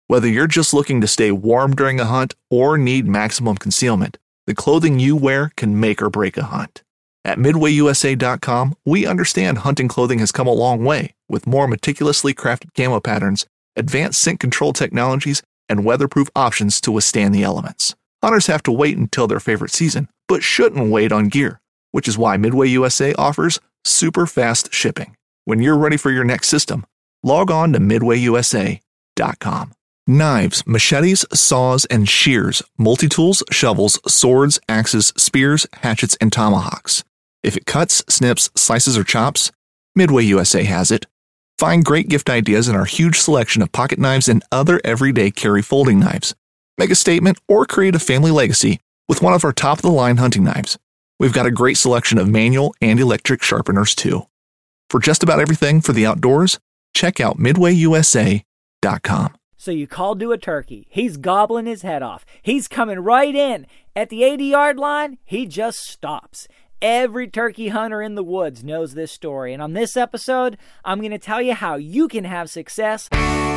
Whether you're just looking to stay warm during a hunt or need maximum concealment, the clothing you wear can make or break a hunt. At MidwayUSA.com, we understand hunting clothing has come a long way with more meticulously crafted camo patterns, advanced scent control technologies, and weatherproof options to withstand the elements. Hunters have to wait until their favorite season, but shouldn't wait on gear, which is why Midway USA offers super fast shipping. When you're ready for your next system, log on to MidwayUSA.com. Knives, machetes, saws, and shears, multi-tools, shovels, swords, axes, spears, hatchets, and tomahawks. If it cuts, snips, slices, or chops, Midway USA has it. Find great gift ideas in our huge selection of pocket knives and other everyday carry folding knives. Make a statement or create a family legacy with one of our top-of-the-line hunting knives. We've got a great selection of manual and electric sharpeners, too. For just about everything for the outdoors, check out MidwayUSA.com. So you call to a turkey. He's gobbling his head off. He's coming right in. At the 80-yard line, he just stops. Every turkey hunter in the woods knows this story. And on this episode, I'm going to tell you how you can have success.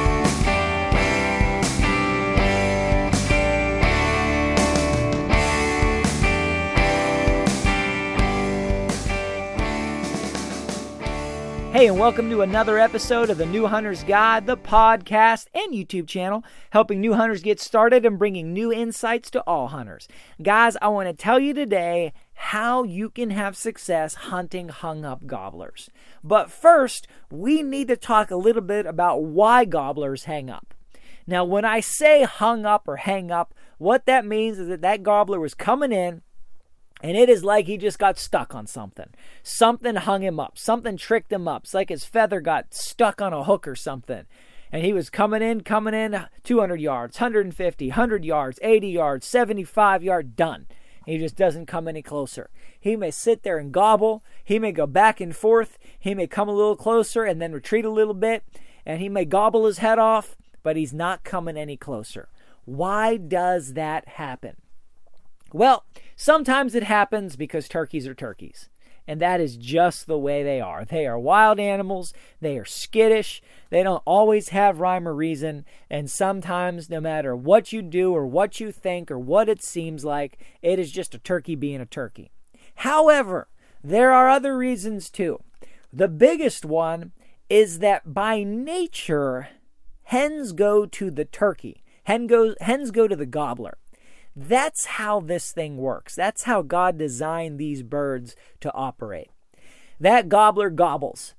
Hey, and welcome to another episode of the New Hunter's Guide, the podcast and YouTube channel, helping new hunters get started and bringing new insights to all hunters. Guys, I want to tell you today how you can have success hunting hung-up gobblers. But first, we need to talk a little bit about why gobblers hang up. Now, when I say hung up or hang up, what that means is that gobbler was coming in, and it is like he just got stuck on something. Something hung him up. Something tricked him up. It's like his feather got stuck on a hook or something. And he was coming in, 200 yards, 150, 100 yards, 80 yards, 75 yards, done. He just doesn't come any closer. He may sit there and gobble. He may go back and forth. He may come a little closer and then retreat a little bit. And he may gobble his head off, but he's not coming any closer. Why does that happen? Well, sometimes it happens because turkeys are turkeys, and that is just the way they are. They are wild animals, they are skittish, they don't always have rhyme or reason, and sometimes no matter what you do or what you think or what it seems like, it is just a turkey being a turkey. However, there are other reasons too. The biggest one is that by nature, hens go to the turkey. Hens go to the gobbler. That's how this thing works. That's how God designed these birds to operate. That gobbler gobbles.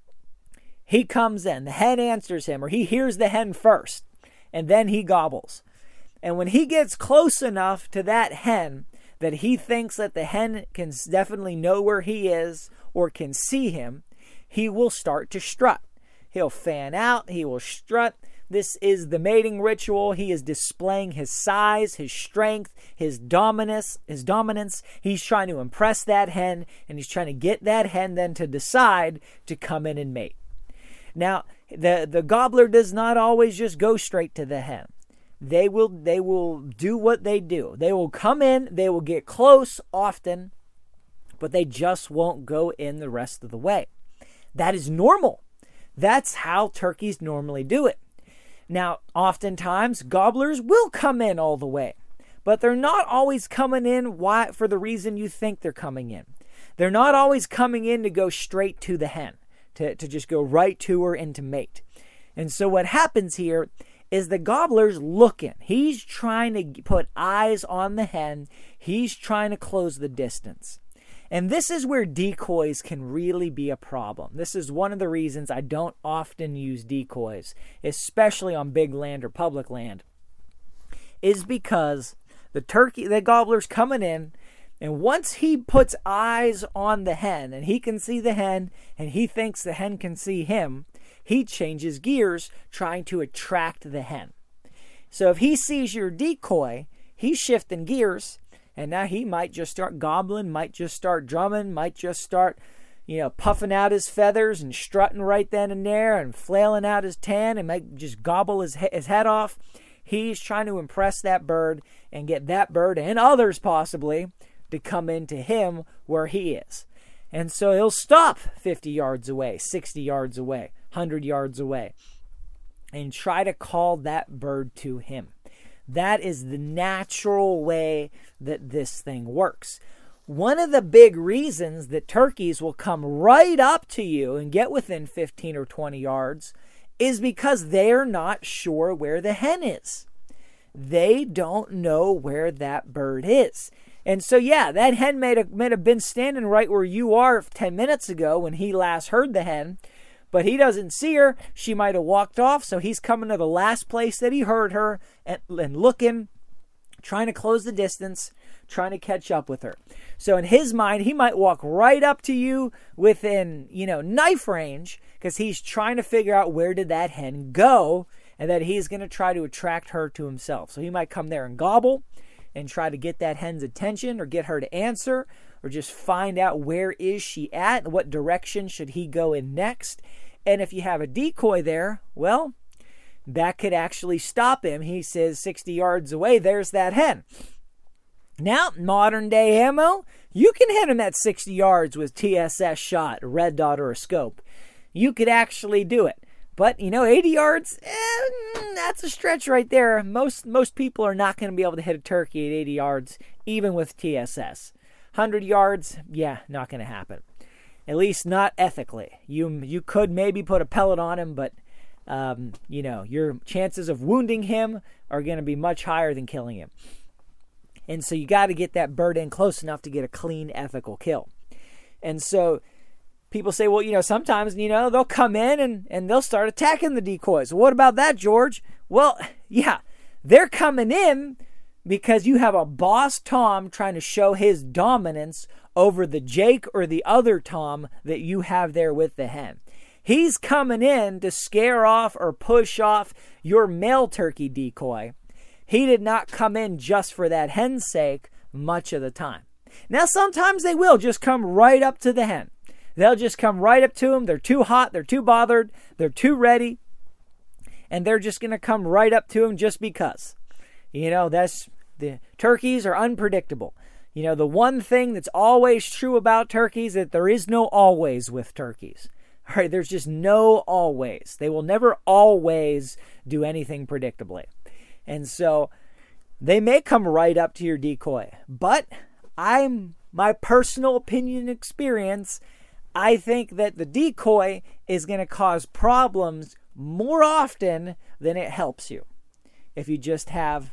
He comes in. The hen answers him, or he hears the hen first, and then he gobbles. And when he gets close enough to that hen that he thinks that the hen can definitely know where he is or can see him, he will start to strut. He'll fan out. He will strut. This is the mating ritual. He is displaying his size, his strength, his dominance. He's trying to impress that hen, and he's trying to get that hen then to decide to come in and mate. Now, the gobbler does not always just go straight to the hen. They will do what they do. They will come in, they will get close often, but they just won't go in the rest of the way. That is normal. That's how turkeys normally do it. Now, oftentimes, gobblers will come in all the way, but they're not always coming in for the reason you think they're coming in. They're not always coming in to go straight to the hen, to just go right to her and to mate. And so what happens here is the gobbler's looking. He's trying to put eyes on the hen. He's trying to close the distance. And this is where decoys can really be a problem. This is one of the reasons I don't often use decoys, especially on big land or public land, is because the gobbler's coming in, and once he puts eyes on the hen, and he can see the hen, and he thinks the hen can see him, he changes gears trying to attract the hen. So if he sees your decoy, he's shifting gears, and now he might just start gobbling, might just start drumming, might just start, puffing out his feathers and strutting right then and there and flailing out his tan and might just gobble his head off. He's trying to impress that bird and get that bird and others possibly to come into him where he is. And so he'll stop 50 yards away, 60 yards away, 100 yards away. and try to call that bird to him. That is the natural way that this thing works. One of the big reasons that turkeys will come right up to you and get within 15 or 20 yards is because they're not sure where the hen is. They don't know where that bird is. And so, yeah, that hen may have been standing right where you are 10 minutes ago when he last heard the hen, but he doesn't see her. She might have walked off, so he's coming to the last place that he heard her and looking, trying to close the distance, trying to catch up with her. So in his mind, he might walk right up to you within, knife range, because he's trying to figure out where did that hen go, and that he's going to try to attract her to himself. So he might come there and gobble and try to get that hen's attention or get her to answer or just find out where is she at and what direction should he go in next. And if you have a decoy there, well, that could actually stop him. He says 60 yards away, there's that hen. Now, modern day ammo, you can hit him at 60 yards with TSS shot, a red dot, or a scope. You could actually do it. But, 80 yards, that's a stretch right there. Most people are not going to be able to hit a turkey at 80 yards, even with TSS. 100 yards, yeah, not going to happen. At least not ethically. You could maybe put a pellet on him, but, your chances of wounding him are going to be much higher than killing him. And so you got to get that bird in close enough to get a clean, ethical kill. And so people say, well, sometimes, they'll come in and they'll start attacking the decoys. What about that, George? Well, yeah, they're coming in because you have a boss Tom trying to show his dominance over the Jake or the other Tom that you have there with the hen. He's coming in to scare off or push off your male turkey decoy. He did not come in just for that hen's sake much of the time. Now, sometimes they will just come right up to the hen. They'll just come right up to him. They're too hot. They're too bothered. They're too ready. And they're just going to come right up to him just because. That's the turkeys are unpredictable. The one thing that's always true about turkeys is that there is no always with turkeys. All right, there's just no always. They will never always do anything predictably. And so they may come right up to your decoy. But my personal opinion and experience, I think that the decoy is going to cause problems more often than it helps you. If you just have,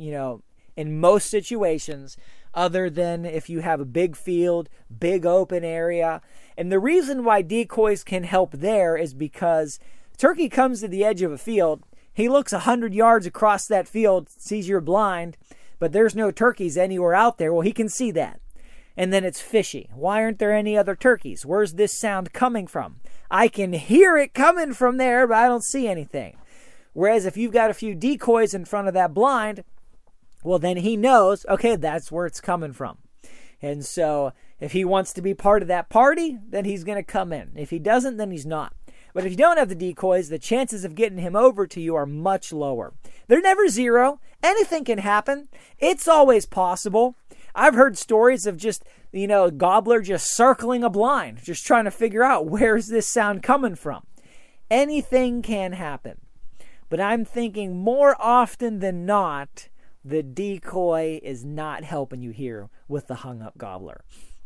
in most situations, other than if you have a big field, big open area. And the reason why decoys can help there is because turkey comes to the edge of a field. He looks 100 yards across that field, sees you're blind, but there's no turkeys anywhere out there. Well, he can see that. And then it's fishy. Why aren't there any other turkeys? Where's this sound coming from? I can hear it coming from there, but I don't see anything. Whereas if you've got a few decoys in front of that blind, well, then he knows, okay, that's where it's coming from. And so if he wants to be part of that party, then he's going to come in. If he doesn't, then he's not. But if you don't have the decoys, the chances of getting him over to you are much lower. They're never zero. Anything can happen. It's always possible. I've heard stories of just, a gobbler just circling a blind, just trying to figure out where's this sound coming from. Anything can happen. But I'm thinking more often than not, the decoy is not helping you here with the hung up gobbler.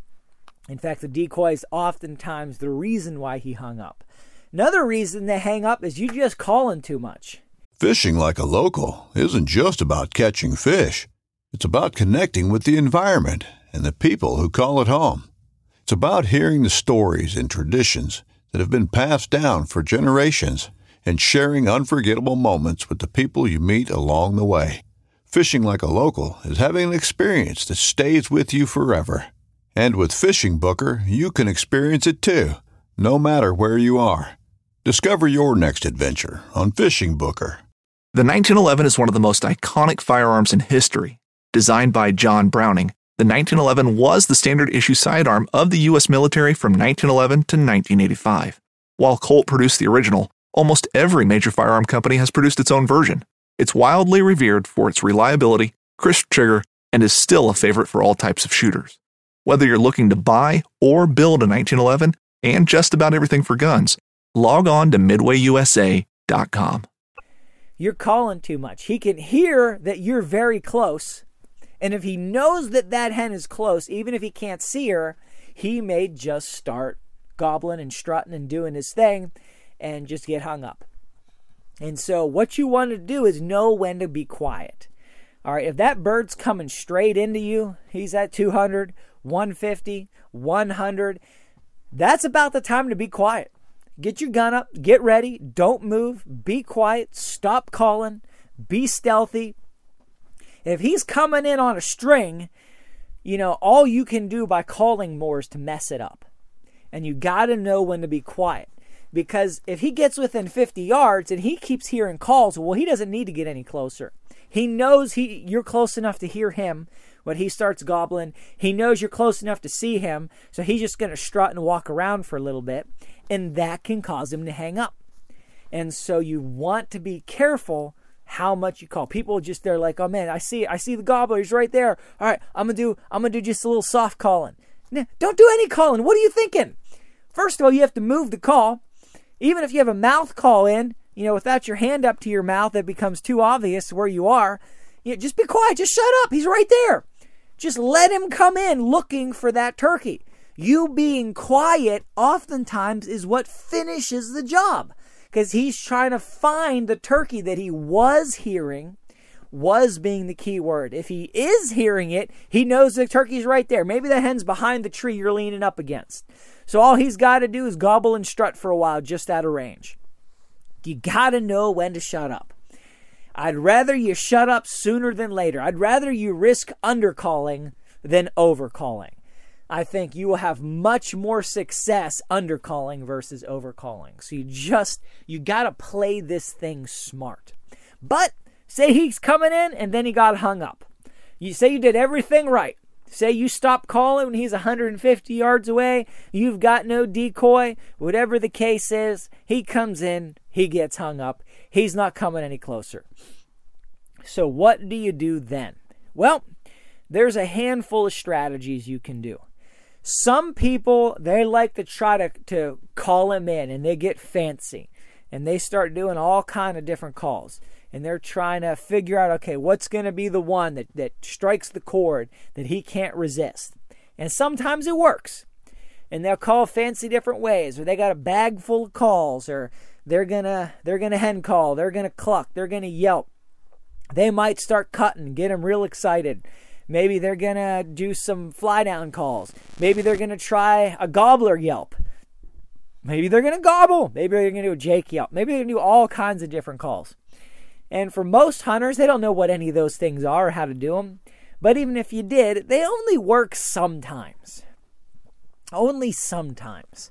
In fact, the decoy is oftentimes the reason why he hung up. Another reason they hang up is you just calling too much. Fishing like a local isn't just about catching fish. It's about connecting with the environment and the people who call it home. It's about hearing the stories and traditions that have been passed down for generations and sharing unforgettable moments with the people you meet along the way. Fishing like a local is having an experience that stays with you forever. And with Fishing Booker, you can experience it too, no matter where you are. Discover your next adventure on Fishing Booker. The 1911 is one of the most iconic firearms in history. Designed by John Browning, the 1911 was the standard issue sidearm of the U.S. military from 1911 to 1985. While Colt produced the original, almost every major firearm company has produced its own version. It's wildly revered for its reliability, crisp trigger, and is still a favorite for all types of shooters. Whether you're looking to buy or build a 1911 and just about everything for guns, log on to MidwayUSA.com. you're calling too much. He can hear that you're very close. And if he knows that that hen is close, even if he can't see her, he may just start gobbling and strutting and doing his thing and just get hung up. And so what you want to do is know when to be quiet. All right, if that bird's coming straight into you, he's at 200, 150, 100, that's about the time to be quiet. Get your gun up, get ready, don't move, be quiet, stop calling, be stealthy. If he's coming in on a string, all you can do by calling more is to mess it up. And you got to know when to be quiet. Because if he gets within 50 yards and he keeps hearing calls, well, he doesn't need to get any closer. He knows you're close enough to hear him when he starts gobbling. He knows you're close enough to see him, so he's just going to strut and walk around for a little bit, and that can cause him to hang up. And so you want to be careful how much you call. People just, they're like, oh man, I see the gobbler, he's right there. All right, I'm gonna do just a little soft calling. Don't do any calling. What are you thinking? First of all, you have to move the call. Even if you have a mouth call in, without your hand up to your mouth, it becomes too obvious where you are. Just be quiet. Just shut up. He's right there. Just let him come in looking for that turkey. You being quiet oftentimes is what finishes the job, because he's trying to find the turkey that he was hearing, was being the key word. If he is hearing it, he knows the turkey's right there. Maybe the hen's behind the tree you're leaning up against. So all he's got to do is gobble and strut for a while just out of range. You got to know when to shut up. I'd rather you shut up sooner than later. I'd rather you risk undercalling than overcalling. I think you will have much more success undercalling versus overcalling. So you got to play this thing smart. But say he's coming in and then he got hung up. You say you did everything right. Say you stop calling when he's 150 yards away. You've got no decoy. Whatever the case is, he comes in, he gets hung up. He's not coming any closer. So what do you do then? Well, there's a handful of strategies you can do. Some people, they like to try to call him in, and they get fancy. And they start doing all kind of different calls. And they're trying to figure out, okay, what's going to be the one that strikes the chord that he can't resist. And sometimes it works. And they'll call fancy different ways. Or they got a bag full of calls. Or they're gonna hen call. They're going to cluck. They're going to yelp. They might start cutting, get him real excited. Maybe they're going to do some fly down calls. Maybe they're going to try a gobbler yelp. Maybe they're going to gobble. Maybe they're going to do a Jake yelp. Maybe they're going to do all kinds of different calls. And for most hunters, they don't know what any of those things are or how to do them. But even if you did, they only work sometimes. Only sometimes.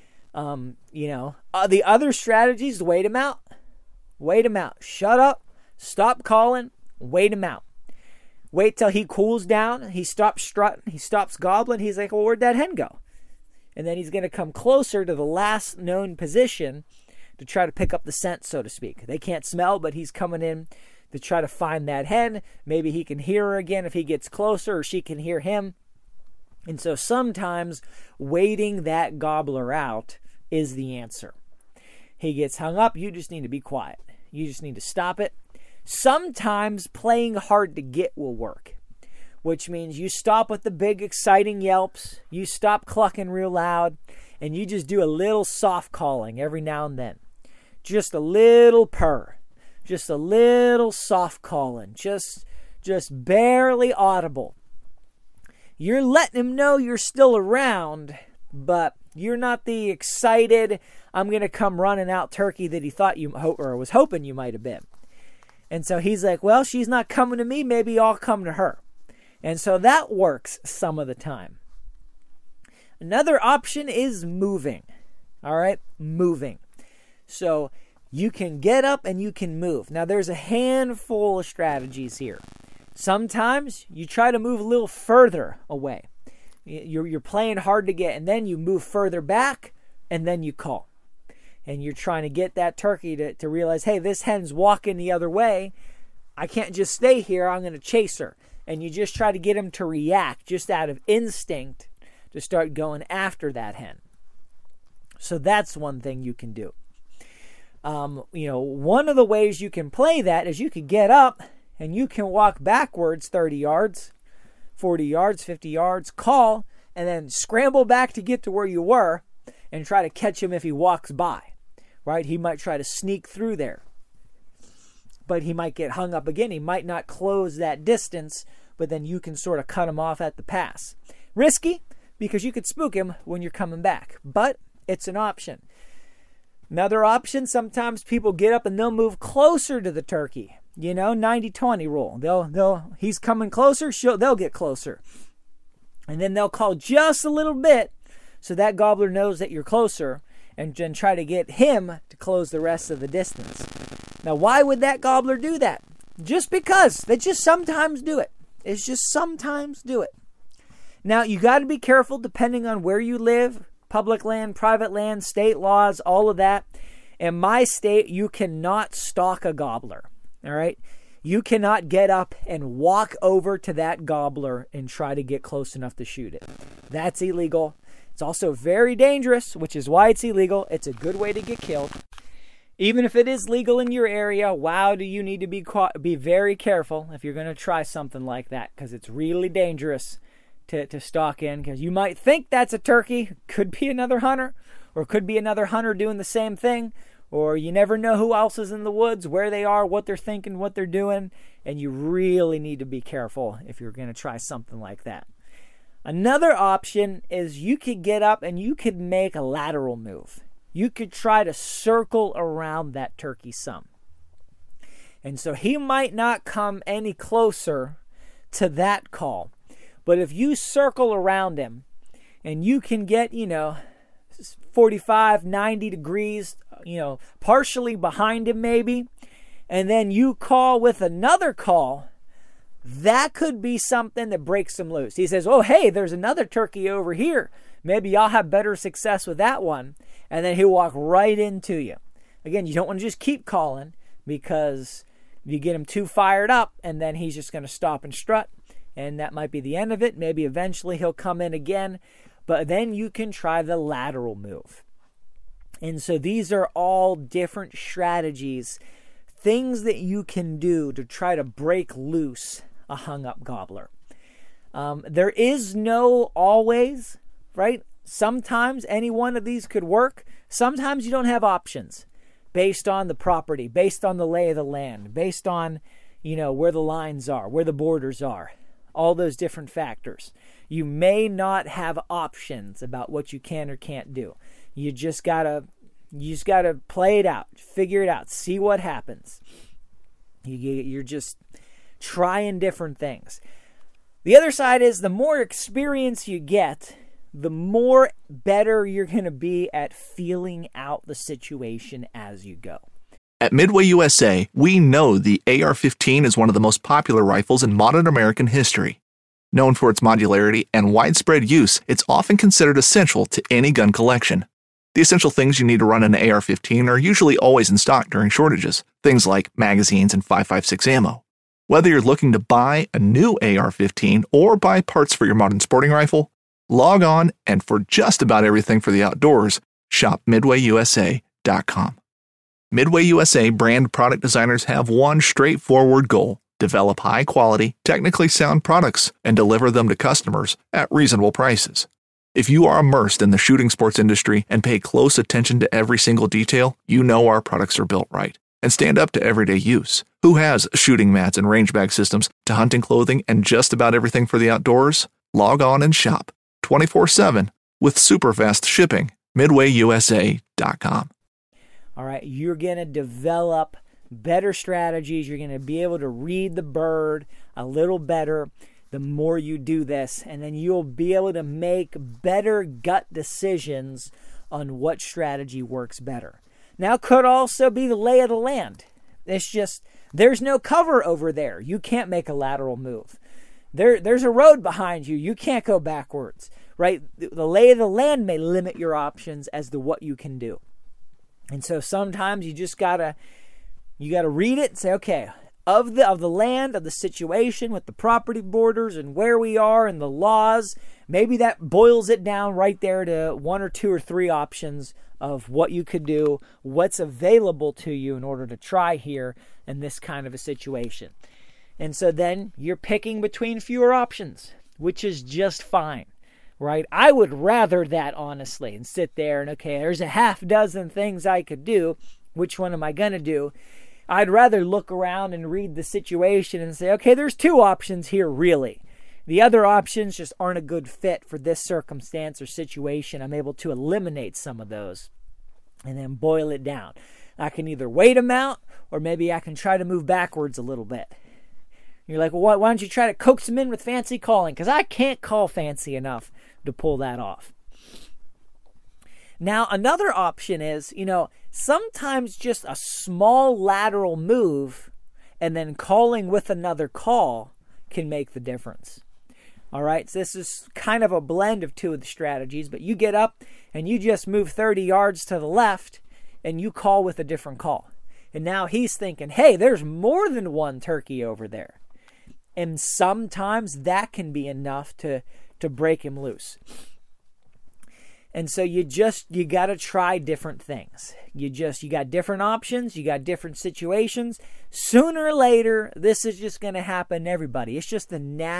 The other strategies, wait him out. Wait him out. Shut up. Stop calling. Wait him out. Wait till he cools down. He stops strutting. He stops gobbling. He's like, well, where'd that hen go? And then he's going to come closer to the last known position to try to pick up the scent, so to speak. They can't smell, but he's coming in to try to find that hen. Maybe he can hear her again if he gets closer, or she can hear him. And so sometimes waiting that gobbler out is the answer. He gets hung up, you just need to be quiet. You just need to stop it. Sometimes playing hard to get will work, which means you stop with the big exciting yelps, you stop clucking real loud, and you just do a little soft calling every now and then. Just a little purr. Just a little soft calling. Just barely audible. You're letting him know you're still around, but you're not the excited, I'm going to come running out turkey that he thought you or was hoping you might have been. And so he's like, well, she's not coming to me, maybe I'll come to her. And so that works some of the time. Another option is moving. All right, moving. So you can get up and you can move. Now there's a handful of strategies here. Sometimes you try to move a little further away. You're playing hard to get, and then you move further back, and then you call. And you're trying to get that turkey to realize, hey, this hen's walking the other way. I can't just stay here. I'm going to chase her. And you just try to get him to react just out of instinct to start going after that hen. So that's one thing you can do. One of the ways you can play that is you could get up and you can walk backwards 30 yards, 40 yards, 50 yards, call, and then scramble back to get to where you were and try to catch him if he walks by, right? He might try to sneak through there, but he might get hung up again. He might not close that distance, but then you can sort of cut him off at the pass. Risky, because you could spook him when you're coming back, but it's an option. Another option, sometimes people get up and they'll move closer to the turkey. 90-20 rule. He's coming closer, they'll get closer. And then they'll call just a little bit so that gobbler knows that you're closer, and then try to get him to close the rest of the distance. Now, why would that gobbler do that? Just because. They just sometimes do it. It's just sometimes do it. Now, you got to be careful depending on where you live. Public land, private land, state laws, all of that. In my state, you cannot stalk a gobbler. All right? You cannot get up and walk over to that gobbler and try to get close enough to shoot it. That's illegal. It's also very dangerous, which is why it's illegal. It's a good way to get killed. Even if it is legal in your area, do you need to be very careful if you're going to try something like that, because it's really dangerous to stalk in, because you might think that's a turkey. Could be another hunter, or could be another hunter doing the same thing. Or you never know who else is in the woods, where they are, what they're thinking, what they're doing. And you really need to be careful if you're going to try something like that. Another option is you could get up and you could make a lateral move. You could try to circle around that turkey some. And so he might not come any closer to that call. But if you circle around him and you can get, 45, 90 degrees, partially behind him maybe, and then you call with another call, that could be something that breaks him loose. He says, oh, hey, there's another turkey over here. Maybe I'll have better success with that one. And then he'll walk right into you. Again, you don't want to just keep calling, because you get him too fired up and then he's just going to stop and strut. And that might be the end of it. Maybe eventually he'll come in again. But then you can try the lateral move. And so these are all different strategies, things that you can do to try to break loose a hung-up gobbler. There is no always, right? Sometimes any one of these could work. Sometimes you don't have options based on the property, based on the lay of the land, based on, where the lines are, where the borders are, all those different factors. You may not have options about what you can or can't do. You just gotta play it out, figure it out, see what happens. You're just trying different things. The other side is the more experience you get, the more better you're going to be at feeling out the situation as you go. At Midway USA, we know the AR-15 is one of the most popular rifles in modern American history. Known for its modularity and widespread use, it's often considered essential to any gun collection. The essential things you need to run an AR-15 are usually always in stock during shortages, things like magazines and 5.56 ammo. Whether you're looking to buy a new AR-15 or buy parts for your modern sporting rifle, log on and for just about everything for the outdoors, shop MidwayUSA.com. Midway USA brand product designers have one straightforward goal: develop high-quality, technically sound products and deliver them to customers at reasonable prices. If you are immersed in the shooting sports industry and pay close attention to every single detail, you know our products are built right and stand up to everyday use. Who has shooting mats and range bag systems to hunting clothing and just about everything for the outdoors? Log on and shop 24/7 with super fast shipping. MidwayUSA.com. All right, you're going to develop better strategies. You're going to be able to read the bird a little better the more you do this, and then you'll be able to make better gut decisions on what strategy works better. Now, could also be the lay of the land. It's just, there's no cover over there. You can't make a lateral move. There's a road behind you. You can't go backwards, right? The lay of the land may limit your options as to what you can do. And so sometimes you just gotta read it and say, okay, of the land, of the situation with the property borders and where we are and the laws. Maybe that boils it down right there to 1 or 2 or 3 options of what you could do, what's available to you in order to try here in this kind of a situation. And so then you're picking between fewer options, which is just fine, right? I would rather that, honestly, and sit there and, okay, there's a half dozen things I could do. Which one am I going to do? I'd rather look around and read the situation and say, okay, there's 2 options here, really. The other options just aren't a good fit for this circumstance or situation. I'm able to eliminate some of those and then boil it down. I can either wait them out or maybe I can try to move backwards a little bit. You're like, well, why don't you try to coax them in with fancy calling? Because I can't call fancy enough to pull that off. Now, another option is, sometimes just a small lateral move and then calling with another call can make the difference. All right, so this is kind of a blend of 2 of the strategies, but you get up and you just move 30 yards to the left and you call with a different call. And now he's thinking, hey, there's more than one turkey over there. And sometimes that can be enough to break him loose. And so you got to try different things. You got different options. You got different situations. Sooner or later, this is just going to happen to everybody. It's just the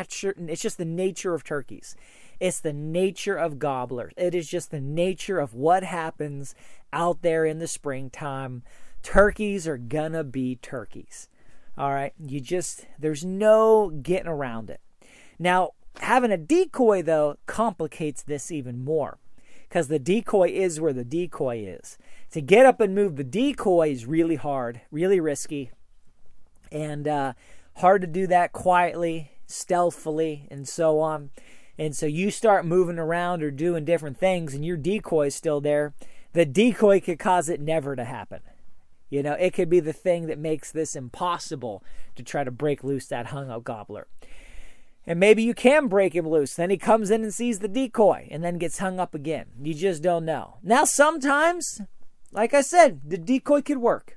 nature of turkeys. It's the nature of gobblers. It is just the nature of what happens out there in the springtime. Turkeys are going to be turkeys. All right. There's no getting around it. Now, having a decoy, though, complicates this even more. Because the decoy is where the decoy is. To get up and move the decoy is really hard, really risky, and hard to do that quietly, stealthily, and so on. And so you start moving around or doing different things, and your decoy is still there. The decoy could cause it never to happen. It could be the thing that makes this impossible to try to break loose that hung-up gobbler. And maybe you can break him loose. Then he comes in and sees the decoy and then gets hung up again. You just don't know. Now, sometimes, like I said, the decoy could work.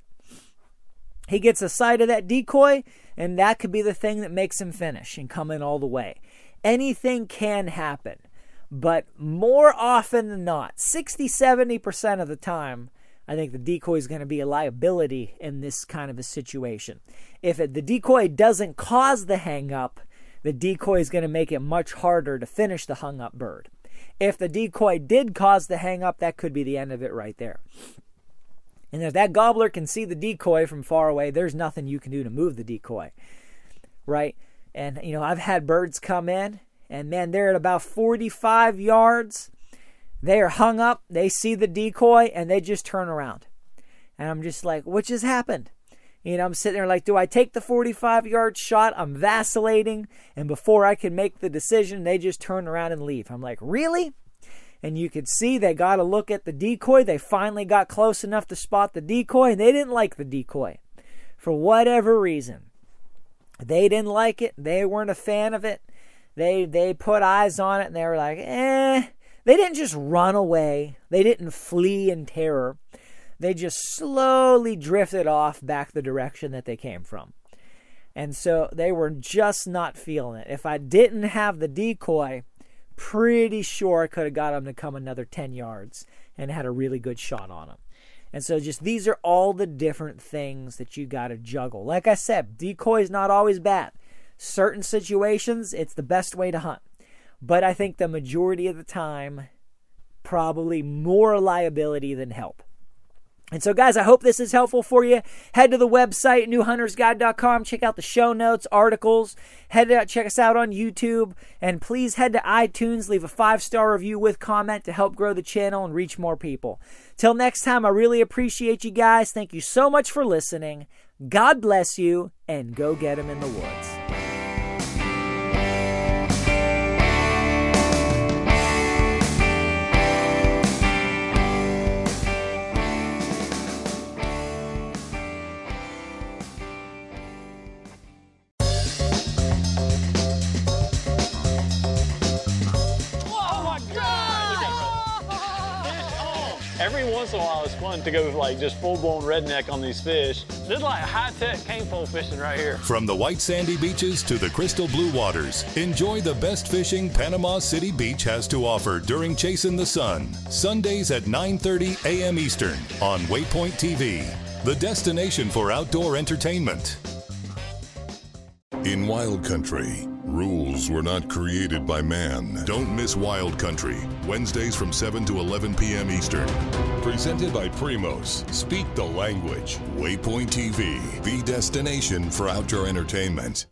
He gets a sight of that decoy, and that could be the thing that makes him finish and come in all the way. Anything can happen. But more often than not, 60-70% of the time, I think the decoy is going to be a liability in this kind of a situation. If the decoy doesn't cause the hang-up, the decoy is going to make it much harder to finish the hung-up bird. If the decoy did cause the hang-up, that could be the end of it right there. And if that gobbler can see the decoy from far away, there's nothing you can do to move the decoy, right? And, I've had birds come in, and, man, they're at about 45 yards. They are hung up, they see the decoy, and they just turn around. And I'm just like, what just happened? I'm sitting there like, do I take the 45-yard shot? I'm vacillating. And before I can make the decision, they just turn around and leave. I'm like, really? And you could see they got to look at the decoy. They finally got close enough to spot the decoy, and they didn't like the decoy. For whatever reason. They didn't like it. They weren't a fan of it. They put eyes on it, and they were like, They didn't just run away. They didn't flee in terror. They just slowly drifted off back the direction that they came from. And so they were just not feeling it. If I didn't have the decoy, pretty sure I could have got them to come another 10 yards and had a really good shot on them. And so these are all the different things that you got to juggle. Like I said, decoy is not always bad. Certain situations, it's the best way to hunt. But I think the majority of the time, probably more liability than help. And so, guys, I hope this is helpful for you. Head to the website, newhuntersguide.com. Check out the show notes, articles. Check us out on YouTube. And please head to iTunes. Leave a 5-star review with comment to help grow the channel and reach more people. Till next time, I really appreciate you guys. Thank you so much for listening. God bless you, and go get 'em in the woods. Every once in a while, it's fun to go just full-blown redneck on these fish. This is like high-tech cane pole fishing right here. From the white sandy beaches to the crystal blue waters, enjoy the best fishing Panama City Beach has to offer during Chasing the Sun. Sundays at 9:30 a.m. Eastern on Waypoint TV, the destination for outdoor entertainment. In Wild Country, rules were not created by man. Don't miss Wild Country, Wednesdays from 7 to 11 p.m. Eastern. Presented by Primos. Speak the language. Waypoint TV, the destination for outdoor entertainment.